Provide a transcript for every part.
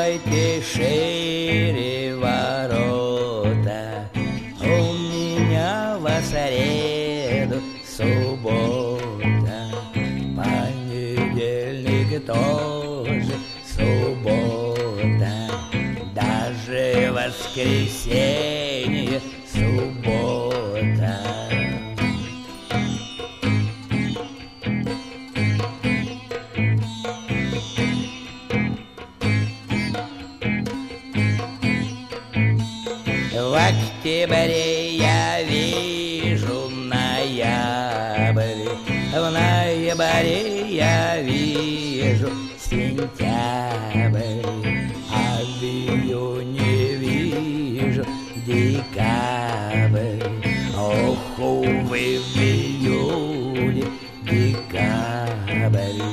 откройте шире ворота, у меня во среду суббота, понедельник тоже суббота, даже воскресенье суббота. В октябре я вижу ноябрь, в ноябре я вижу сентябрь, а в июне вижу декабрь. Ох, увы, в июле декабрь.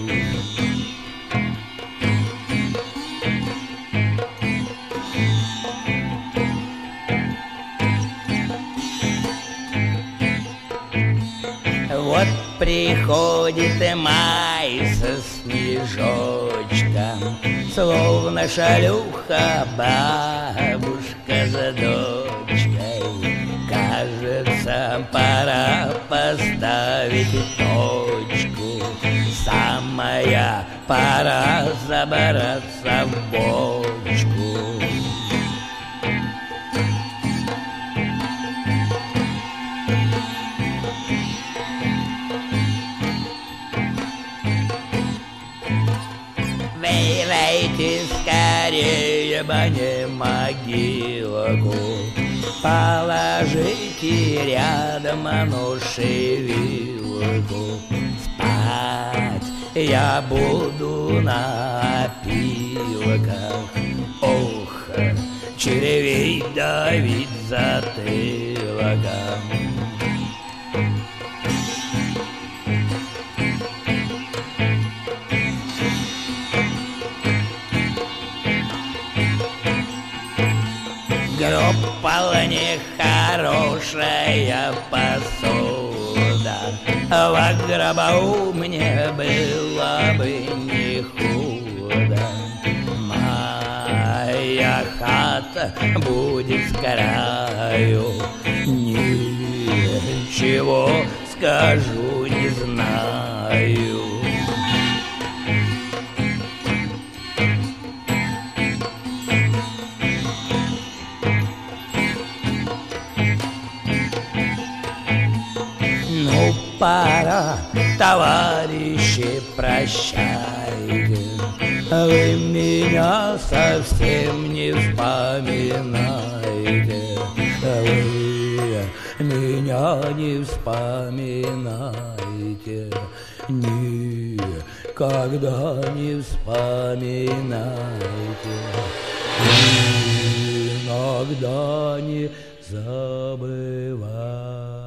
Вот приходит май со снежочком, словно шалюха бабушка за дочкой. Кажется, пора поставить точку, самая пора забраться в бочку. Вылейте скорее мне могилку, положите рядом ношевилку. Спать я буду на опилках, ох, червей давить затылком. Гроб вполне хорошая посуда, во гробу мне было бы не худо. Моя хата будет с краю, ничего скажу не знаю. Ну, пора, товарищи, прощайте, вы меня совсем не вспоминаете, вы меня не вспоминаете, никогда не вспоминаете, иногда не забывайте.